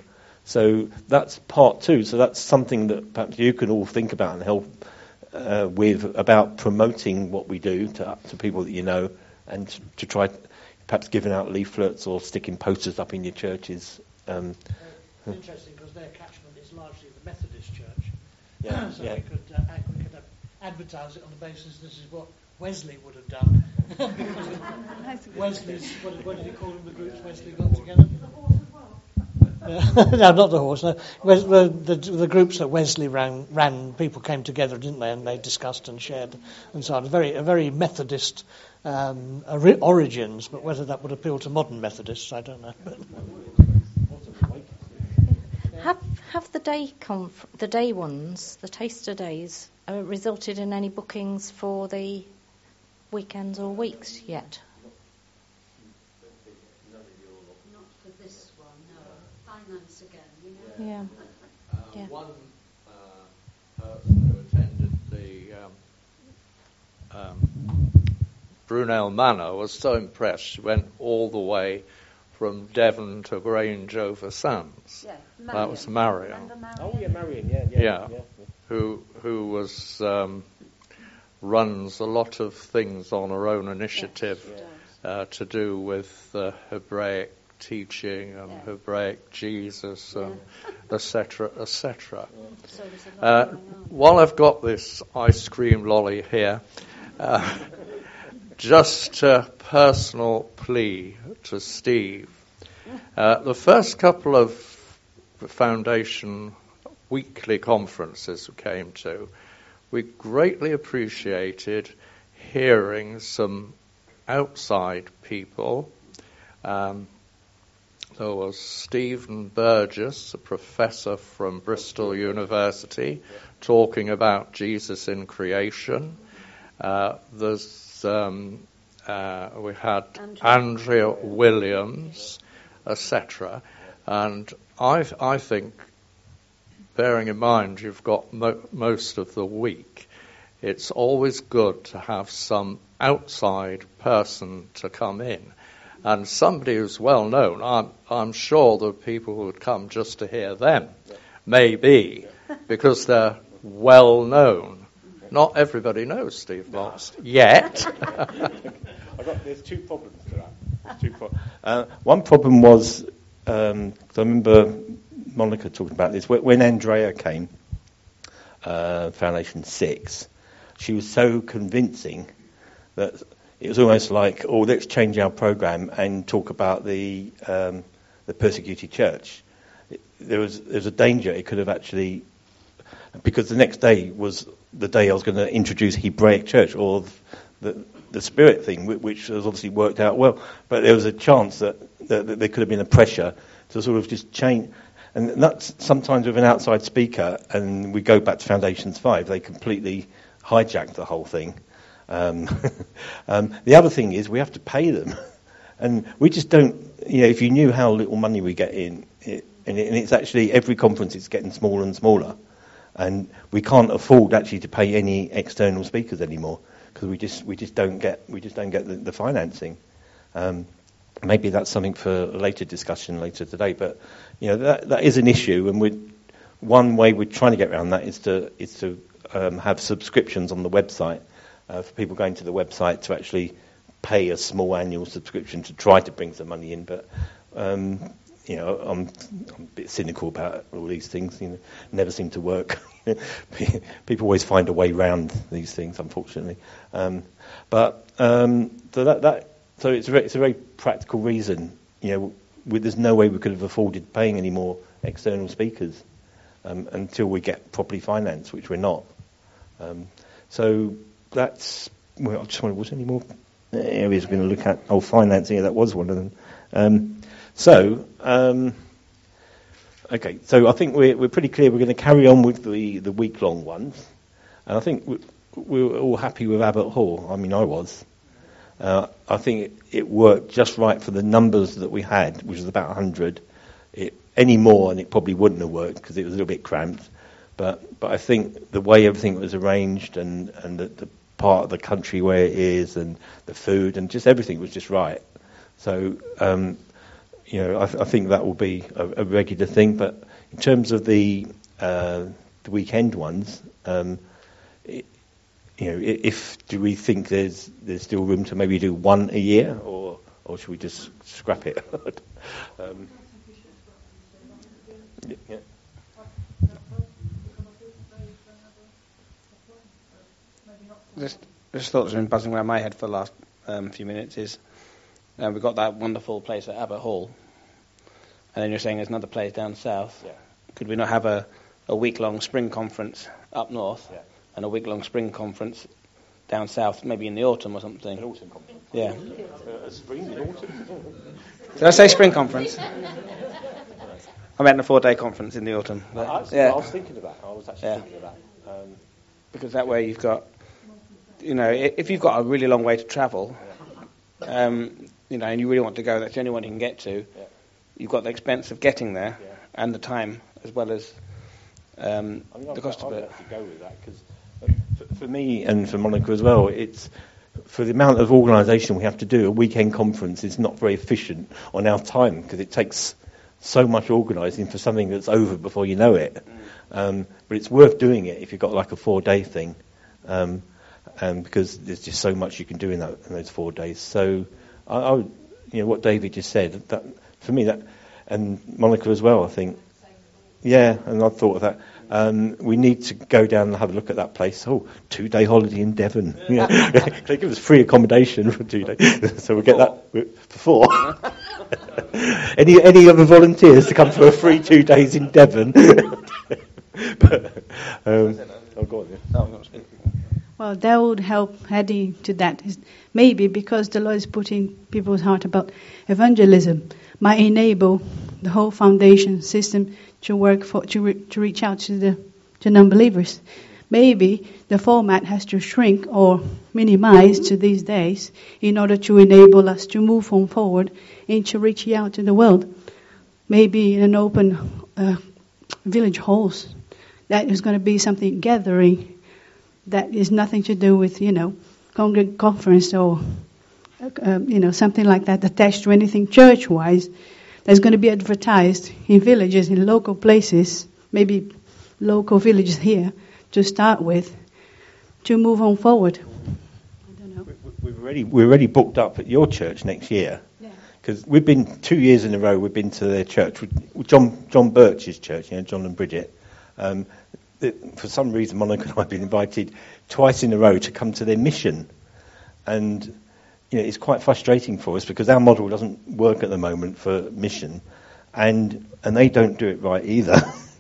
So that's part two. So that's something that perhaps you can all think about and help uh, with, about promoting what we do to, to people that you know, and to, to try perhaps giving out leaflets or sticking posters up in your churches. Um, uh, interesting, because their catchment is largely the Methodist Church. Yeah, so yeah. we could, uh, ad- we could uh, advertise it on the basis this is what Wesley would have done. Wesley's, what, what did he call them, the groups Wesley got together? Uh, no, not the horse. No. Wes- the, the, the groups that Wesley ran, ran, people came together, didn't they? And they discussed and shared and so on. A very, a very Methodist um, ori- origins, but whether that would appeal to modern Methodists, I don't know. Have have the day conf- the day ones, the taster days, uh, resulted in any bookings for the weekends or weeks yet? Not for this one, no. Finance again, you know. Yeah. Uh, Yeah. One uh, person who attended the um, um, Brunel Manor was so impressed. She went all the way from Devon to Grange over Sands. Yeah, That was Marion. Oh yeah, Marion. Yeah, yeah. Yeah, yeah. who who was um, runs a lot of things on her own initiative Yes, uh, to do with uh, Hebraic teaching and Yeah. Hebraic Jesus and et cetera, et cetera. So there's a lot Uh, going on. while I've got this ice cream lolly here, uh, just a personal plea to Steve. Uh, the first couple of Foundation weekly conferences we came to, we greatly appreciated hearing some outside people. Um, there was Stephen Burgess, a professor from Bristol University, talking about Jesus in creation. Uh, there's um, uh, we had Andrea. Andrea Williams, et cetera. And I, I think, bearing in mind you've got mo- most of the week, it's always good to have some outside person to come in. And somebody who's well known. I'm, I'm sure there are people who would come just to hear them, maybe, because they're well known. Not everybody knows Steve Moss yet. I got, there's two problems to that. There's two pro- uh, one problem was, um, 'cause I remember Monica talking about this, when, when Andrea came, uh, Foundation six, she was so convincing that it was almost like, oh, let's change our program and talk about the um, the persecuted church. It, there was there was a danger it could have actually, because the next day was the day I was going to introduce Hebraic Church, or the the Spirit thing, which has obviously worked out well. But there was a chance that, that, that there could have been a pressure to sort of just change. And that's sometimes with an outside speaker, and we go back to Foundations five, they completely hijacked the whole thing. Um, um, the other thing is we have to pay them. And we just don't, you know, if you knew how little money we get in, it, and, it, and it's actually, every conference is getting smaller and smaller. And we can't afford actually to pay any external speakers anymore, because we just we just don't get we just don't get the, the financing. Um, maybe that's something for a later discussion later today. But you know that that is an issue, and we one way we're trying to get around that is to is to um, have subscriptions on the website uh, for people going to the website to actually pay a small annual subscription to try to bring some money in. But um, you know, I'm, I'm a bit cynical about all these things. You know, never seem to work. People always find a way around these things, unfortunately. Um, but um, so that, that so it's a very, it's a very practical reason. You know, we, there's no way we could have afforded paying any more external speakers um, until we get properly financed, which we're not. Um, so that's. Well, I just wonder, was there any more areas we're going to look at? Oh, financing. Yeah, that was one of them. Um, so. Um, Okay, so I think we're, we're pretty clear we're going to carry on with the, the week-long ones. And I think we, we were all happy with Abbott Hall. I mean, I was. Uh, I think it, it worked just right for the numbers that we had, which was about one hundred. It, any more, and it probably wouldn't have worked because it was a little bit cramped. But but I think the way everything was arranged, and, and the, the part of the country where it is, and the food, and just everything was just right. So... Um, You know, I, th- I think that will be a, a regular thing, but in terms of the uh, the weekend ones, um, it, you know, if do we think there's there's still room to maybe do one a year, or or should we just scrap it? um, yeah. Just, just thoughts have been buzzing around my head for the last um, few minutes is uh, we've got that wonderful place at Abbott Hall, and then you're saying there's another place down south. Yeah. Could we not have a, a week-long spring conference up north Yeah. and a week-long spring conference down south, maybe in the autumn or something? An autumn conference. Yeah. Uh, a spring in autumn. Did I say spring conference? I meant a four-day conference in the autumn. But, I, yeah. I was thinking of that. I was actually Yeah. thinking of that. Um, Because that way you've got, you know, i- if you've got a really long way to travel, um, you know, and you really want to go, that's the only one you can get to. Yeah. You've got the expense of getting there Yeah. and the time, as well as um, I mean, the cost I'd, of I'd it. actually go with that because for, for me and for Monica as well, it's for the amount of organisation we have to do. A weekend conference is not very efficient on our time because it takes so much organising for something that's over before you know it. Um, but it's worth doing it if you've got like a four-day thing, um, um, because there's just so much you can do in, that, in those four days. So, I, I would, you know, what David just said, that for me, that, and Monica as well, I think, yeah, and I've thought of that. Um, we need to go down and have a look at that place. Oh, two-day holiday in Devon. Yeah. They give us free accommodation for two days, so we'll get that for four. any any other volunteers to come for a free two days in Devon? But, um, oh, go on, yeah. Well, that would help adding to that. Is maybe because the Lord is putting people's heart about evangelism, might enable the whole foundation system to work for to re, to reach out to the to non-believers. Maybe the format has to shrink or minimize to these days in order to enable us to move on forward into reaching out to the world. Maybe in an open uh, village halls. That is going to be something gathering that is nothing to do with, you know, congregate conference or, uh, you know, something like that attached to anything church-wise. That's going to be advertised in villages, in local places, maybe local villages here to start with, to move on forward. I don't know. We've already we're already booked up at your church next year. Because we've been two years in a row. We've been to their church, John John Birch's church, you know, John and Bridget. Um, it, for some reason, Monica and I have been invited twice in a row to come to their mission, and you know, it's quite frustrating for us because our model doesn't work at the moment for mission, and and they don't do it right either.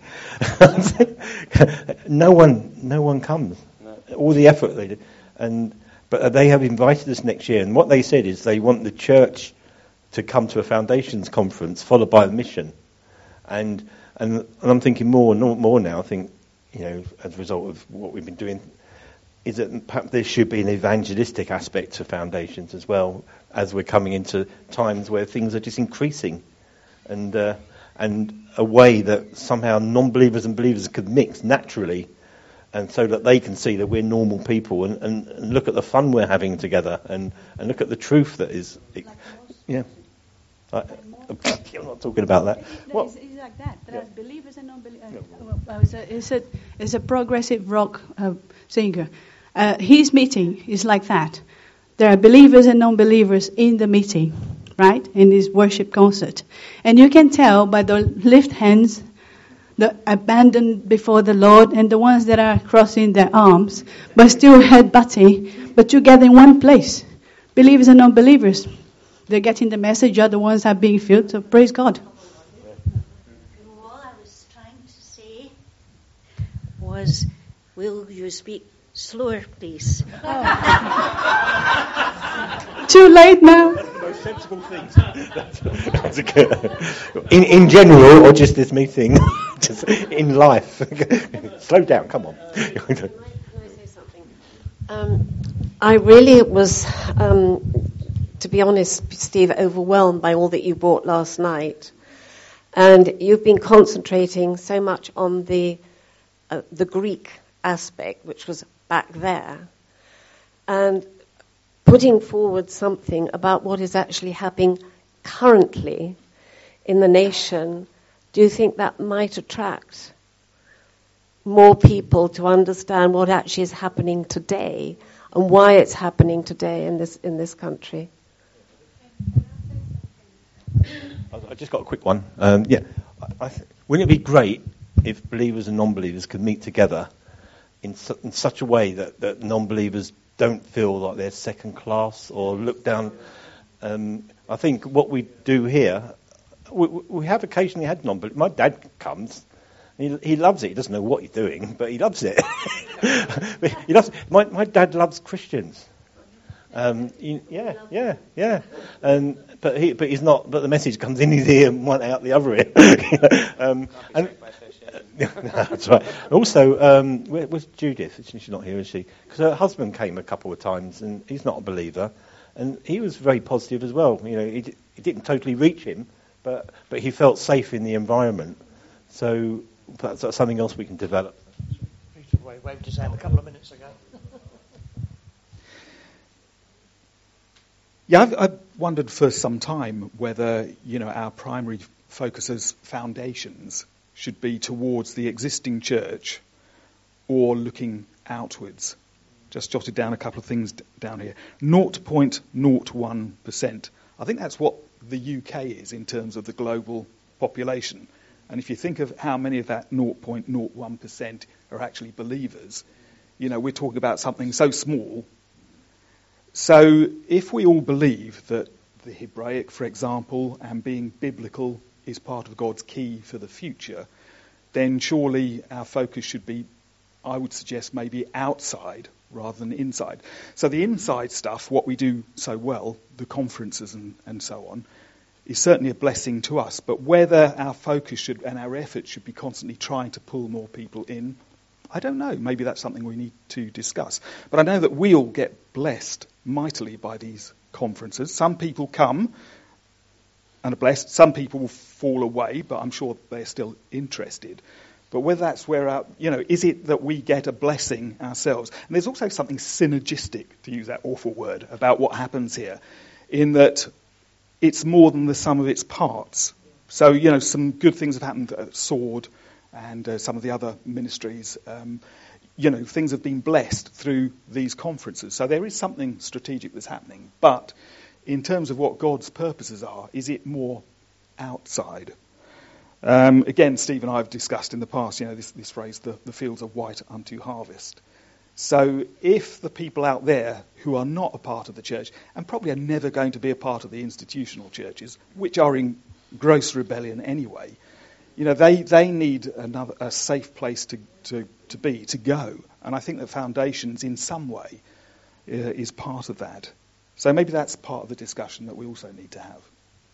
no one, no one comes. No. All the effort they did, and but they have invited us next year, and what they said is they want the church to come to a foundations conference followed by a mission, and and, and I'm thinking more and more now. I think, you know, as a result of what we've been doing, is that perhaps there should be an evangelistic aspect to foundations as well, as we're coming into times where things are just increasing, and uh, and a way that somehow non-believers and believers could mix naturally, and so that they can see that we're normal people and, and, and look at the fun we're having together and, and look at the truth that is, it, yeah. I, I'm not talking about that. No, it's, it's like that. There yeah. are believers and non-believers. Uh, well, it's, a, it's, a, it's a progressive rock uh, singer. Uh, his meeting is like that. There are believers and non-believers in the meeting, right? In this worship concert. And you can tell by the lift hands, the abandoned before the Lord, and the ones that are crossing their arms, but still head-butting, but together in one place. Believers and non-believers. They're getting the message, other ones are being filled, so praise God. All I was trying to say was, will you speak slower, please? Oh. Too late now. That's the most sensible thing. That's, that's a good, in, in general, or just this meeting, just in life. Slow down, come on. Can I, can I say something? Um, I really was... Um, to be honest, Steve, overwhelmed by all that you brought last night. And you've been concentrating so much on the uh, the Greek aspect, which was back there, and putting forward something about what is actually happening currently in the nation do you think that might attract more people to understand what actually is happening today and why it's happening today in this in this country? I just got a quick one. Um, yeah, I, I th- wouldn't it be great if believers and non-believers could meet together in, su- in such a way that, that non-believers don't feel like they're second class or looked down? Um, I think what we do here, we, we have occasionally had non-believers. My dad comes. He, he loves it. He doesn't know what he's doing, but he loves it. he loves. My, my dad loves Christians. Um, he, yeah, yeah, yeah. And but he, but he's not. But the message comes in his ear and one out the other ear. um, and that's right. Also, um, where, where's Judith? She's not here, is she? Because her husband came a couple of times, and he's not a believer, and he was very positive as well. You know, he, he didn't totally reach him, but but he felt safe in the environment. So that's, that's something else we can develop. Peter waved his hand a couple of minutes ago. Yeah, I've, I've wondered for some time whether, you know, our primary focus as foundations should be towards the existing church or looking outwards. Just jotted down a couple of things d- down here. zero point zero one percent. I think that's what the U K is in terms of the global population. And if you think of how many of that zero point zero one percent are actually believers, you know, we're talking about something so small. So if we all believe that the Hebraic, for example, and being biblical is part of God's key for the future, then surely our focus should be, I would suggest, maybe outside rather than inside. So the inside stuff, what we do so well, the conferences and, and so on, is certainly a blessing to us. But whether our focus should and our efforts should be constantly trying to pull more people in, I don't know. Maybe that's something we need to discuss. But I know that we all get blessed mightily by these conferences. Some people come and are blessed. Some people will fall away, but I'm sure they're still interested. But whether that's where our, you know, is it that we get a blessing ourselves? And there's also something synergistic, to use that awful word, about what happens here, in that it's more than the sum of its parts. So, you know, some good things have happened at Sword and uh, some of the other ministries. Um, you know, things have been blessed through these conferences. So there is something strategic that's happening. But in terms of what God's purposes are, is it more outside? Um, again, Steve and I have discussed in the past, you know, this, this phrase, the, the fields are white unto harvest. So if the people out there who are not a part of the church, and probably are never going to be a part of the institutional churches, which are in gross rebellion anyway, you know, they, they need another a safe place to, to, to be, to go. And I think that Foundations, in some way, uh, is part of that. So maybe that's part of the discussion that we also need to have.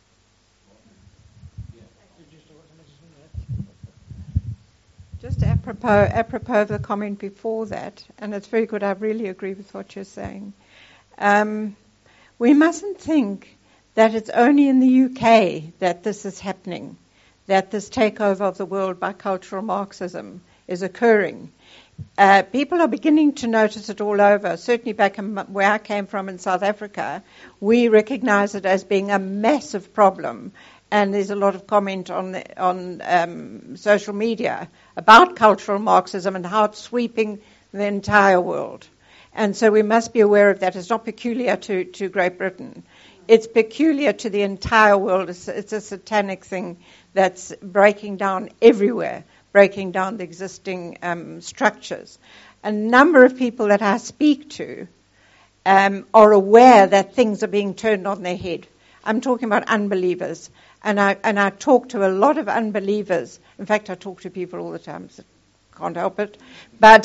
Just apropos, apropos of the comment before that, and it's very good, I really agree with what you're saying. Um, we mustn't think that it's only in the U K that this is happening, that this takeover of the world by cultural Marxism is occurring. Uh, people are beginning to notice it all over. Certainly back in, where I came from in South Africa, we recognize it as being a massive problem. And there's a lot of comment on the, on um, social media about cultural Marxism and how it's sweeping the entire world. And so we must be aware of that. It's not peculiar to, to Great Britain. It's peculiar to the entire world. It's, it's a satanic thing that's breaking down everywhere, breaking down the existing um, structures. A number of people that I speak to um, are aware that things are being turned on their head. I'm talking about unbelievers. And I, and I talk to a lot of unbelievers. In fact, I talk to people all the time, so can't help it. But,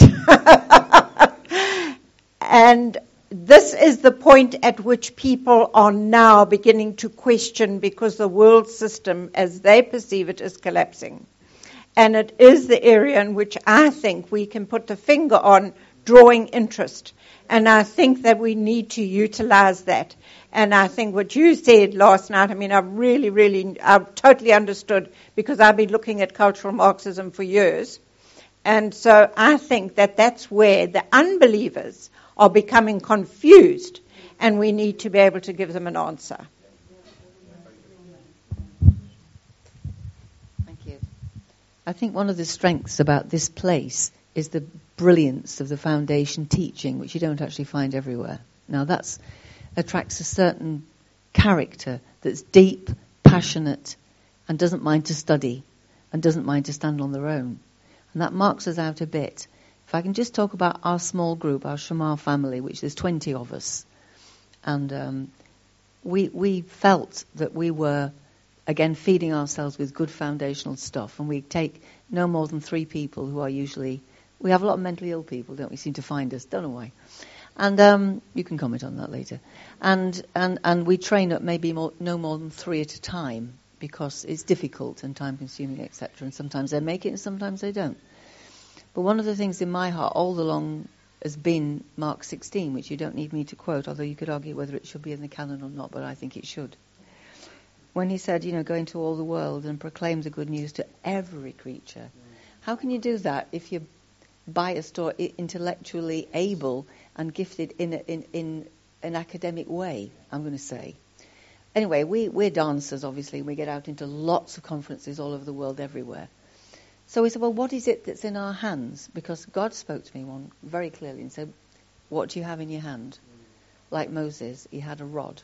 and this is the point at which people are now beginning to question, because the world system, as they perceive it, is collapsing. And it is the area in which I think we can put the finger on drawing interest. And I think that we need to utilize that. And I think what you said last night, I mean, I really, really, I've totally understood, because I've been looking at cultural Marxism for years. And so I think that that's where the unbelievers are becoming confused, and we need to be able to give them an answer. Thank you. I think one of the strengths about this place is the brilliance of the foundation teaching, which you don't actually find everywhere. Now that attracts a certain character that's deep, passionate, and doesn't mind to study, and doesn't mind to stand on their own. And that marks us out a bit. If I can just talk about our small group, our Shamar family, which there's twenty of us, and um, we we felt that we were, again, feeding ourselves with good foundational stuff, and we take no more than three people who are usually, we have a lot of mentally ill people, don't we, seem to find us, don't know why. And um, you can comment on that later. And and and we train at maybe more, no more than three at a time, because it's difficult and time-consuming, et cetera. And sometimes they make it and sometimes they don't. But one of the things in my heart all along has been Mark sixteen, which you don't need me to quote, although you could argue whether it should be in the canon or not, but I think it should. When he said, you know, go into all the world and proclaim the good news to every creature. How can you do that if you're biased or intellectually able and gifted in, a, in in an academic way, I'm going to say? Anyway, we, we're dancers, obviously. We get out into lots of conferences all over the world, everywhere. So we said, well, what is it that's in our hands? Because God spoke to me one very clearly and said, what do you have in your hand? Like Moses, he had a rod.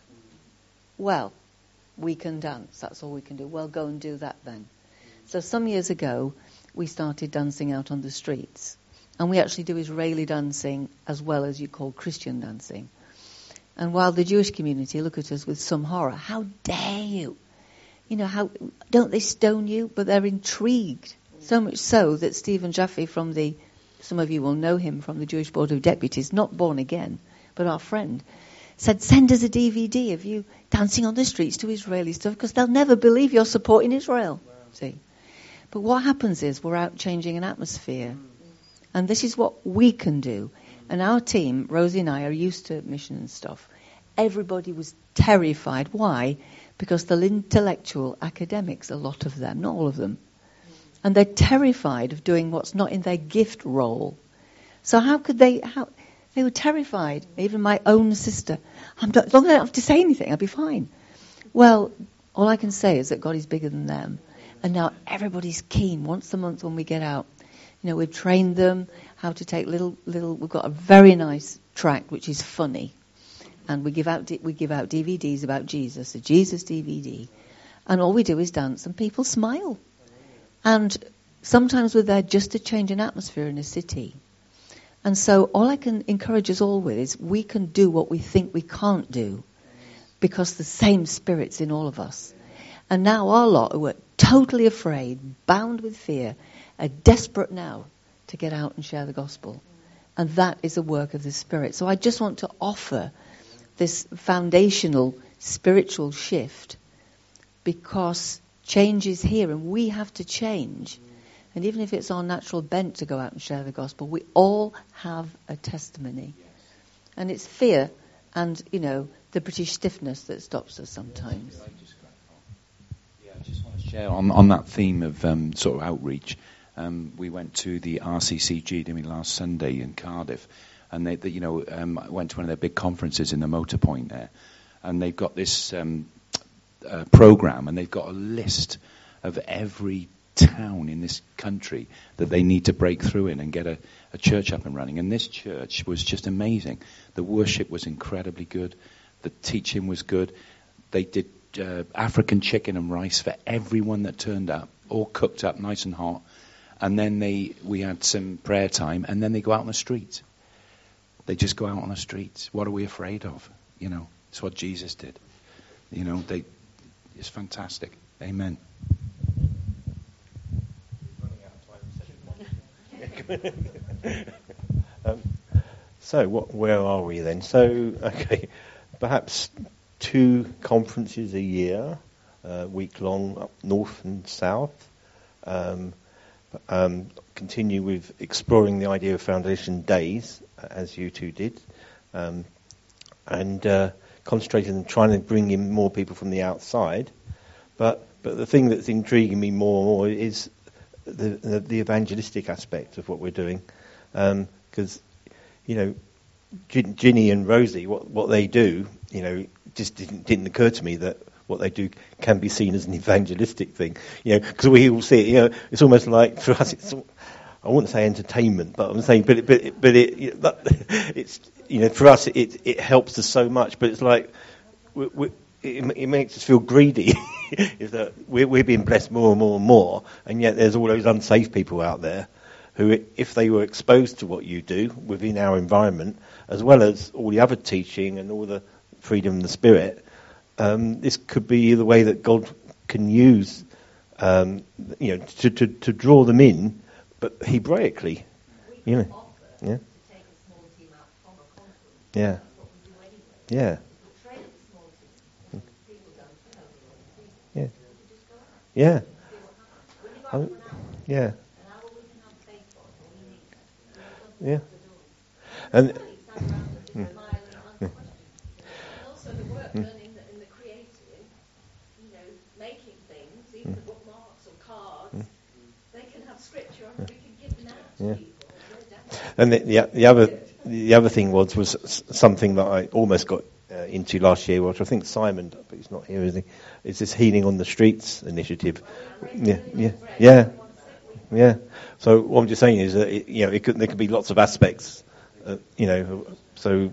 Well, we can dance. That's all we can do. Well, go and do that then. So some years ago, we started dancing out on the streets. And we actually do Israeli dancing as well as you call Christian dancing. And while the Jewish community look at us with some horror, how dare you? You know, how don't they stone you? But they're intrigued. So much so that Stephen Jaffe from the, some of you will know him from the Jewish Board of Deputies, not born again, but our friend, said, send us a D V D of you dancing on the streets to Israeli stuff, because they'll never believe you're supporting Israel. Wow. See? But what happens is we're out changing an atmosphere. And this is what we can do. And our team, Rosie and I, are used to mission and stuff. Everybody was terrified. Why? Because they're intellectual academics, a lot of them, not all of them. And they're terrified of doing what's not in their gift role. So how could they... How, they were terrified. Even my own sister. I'm not, as long as I don't have to say anything, I'll be fine. Well, all I can say is that God is bigger than them. And now everybody's keen. Once a month when we get out, you know, we've trained them how to take little, little, we've got a very nice tract which is funny. And we give out, we give out D V Ds about Jesus, a Jesus D V D. And all we do is dance and people smile. And sometimes we're there just to change an atmosphere in a city. And so all I can encourage us all with is we can do what we think we can't do because the same Spirit's in all of us. And now our lot who are totally afraid, bound with fear, are desperate now to get out and share the gospel. And that is a work of the Spirit. So I just want to offer this foundational spiritual shift because change is here and we have to change. And even if it's our natural bent to go out and share the gospel, we all have a testimony. And it's fear and, you know, the British stiffness that stops us sometimes. Yeah, I just want to share on, on that theme of um, sort of outreach. Um, we went to the R C C G, I mean, last Sunday in Cardiff, and they, they you know, um, I went to one of their big conferences in the Motor Point there, and they've got this um, uh, program, and they've got a list of every town in this country that they need to break through in and get a, a church up and running. And this church was just amazing. The worship was incredibly good. The teaching was good. They did uh, African chicken and rice for everyone that turned up, all cooked up nice and hot. And then they we had some prayer time, and then they go out on the streets. They just go out on the streets. What are we afraid of? You know, it's what Jesus did. You know, they it's fantastic. Amen. um, so what, where are we then? So, okay, perhaps two conferences a year, uh, week long, up north and south. Um, um, continue with exploring the idea of Foundation Days, as you two did, um, and uh, concentrating on trying to bring in more people from the outside. But but the thing that's intriguing me more and more is The, the, the evangelistic aspect of what we're doing, because um, you know, Gin, Ginny and Rosie, what what they do, you know, just didn't didn't occur to me that what they do can be seen as an evangelistic thing. You know, because we all see it. You know, it's almost like for us, it's. I wouldn't say entertainment, but I'm saying, but it, but it, but it, you know, it's you know, for us it it helps us so much. But it's like we, we, it, it makes us feel greedy. Is that we're, we're being blessed more and more and more, and yet there's all those unsafe people out there who, if they were exposed to what you do within our environment, as well as all the other teaching and all the freedom of the Spirit, um, this could be the way that God can use, um, you know, to, to to draw them in. But Hebraically, you know, yeah, yeah, yeah, yeah, yeah, I, yeah, yeah, and mm, yeah. Also the work done in the, in the creative, you know, making things, even the bookmarks or cards. They can have scripture and we can give them out to Yeah. people. And the, the, the other the other thing was was s- something that I almost got uh, into last year, which I think Simon, but he's not here, is he? Is this Healing on the Streets initiative? Yeah, yeah, yeah, yeah. So what I'm just saying is that it, you know it could, there could be lots of aspects, uh, you know. So.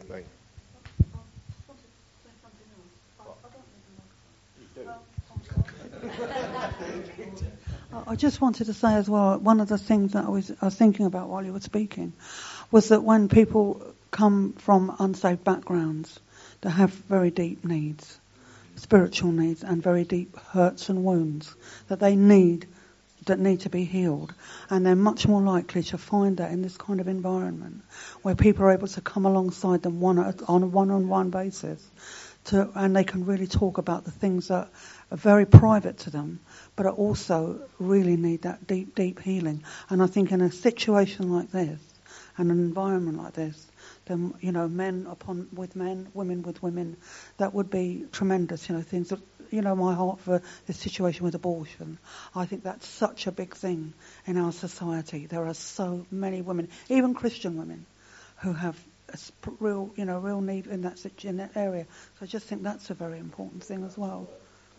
I just wanted to say as well, one of the things that I was, I was thinking about while you were speaking was that when people come from unsaved backgrounds, they have very deep needs, spiritual needs, and very deep hurts and wounds that they need, that need to be healed. And they're much more likely to find that in this kind of environment where people are able to come alongside them one at, on a one-on-one basis, to, and they can really talk about the things that are very private to them, but are also really need that deep, deep healing. And I think in a situation like this, and an environment like this, then, you know, men upon with men, women with women, that would be tremendous, you know, things that, you know, my heart for this situation with abortion. I think that's such a big thing in our society. There are so many women, even Christian women, who have a sp- real, you know, real need in that situ- in that area. So I just think that's a very important thing as well.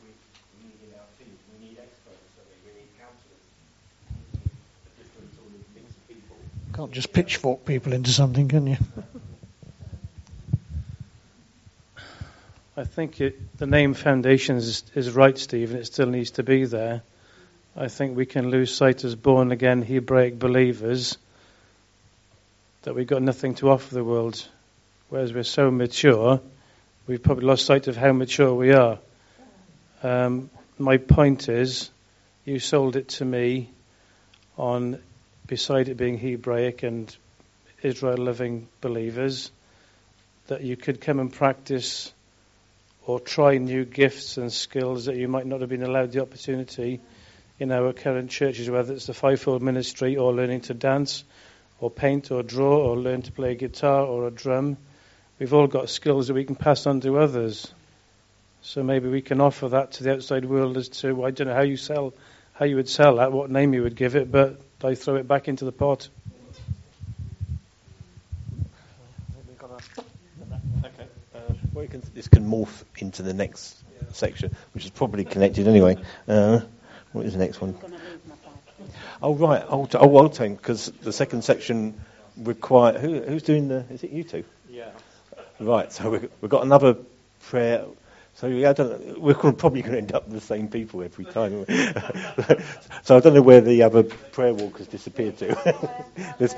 Can't just pitchfork people into something, can you? I think it, the name Foundations is, is right, Steve, and it still needs to be there. I think we can lose sight as born-again Hebraic believers that we've got nothing to offer the world, whereas we're so mature, we've probably lost sight of how mature we are. Um, my point is, you sold it to me on, beside it being Hebraic and Israel-loving believers, that you could come and practice or try new gifts and skills that you might not have been allowed the opportunity in our current churches, whether it's the fivefold ministry or learning to dance or paint or draw or learn to play a guitar or a drum. We've all got skills that we can pass on to others. So maybe we can offer that to the outside world as to, I don't know how you sell, how you would sell that, what name you would give it, but I throw it back into the pot. Okay. Uh, well, you can, this can morph into the next section, which is probably connected anyway. Uh, what is the next one? Oh, right. Oh, oh well, because the second section require. Who, who's doing the? Is it you two? Yeah. Right. So we've, we've got another prayer. So I don't, we're probably going to end up with the same people every time. So I don't know where the other prayer walkers disappeared to. There's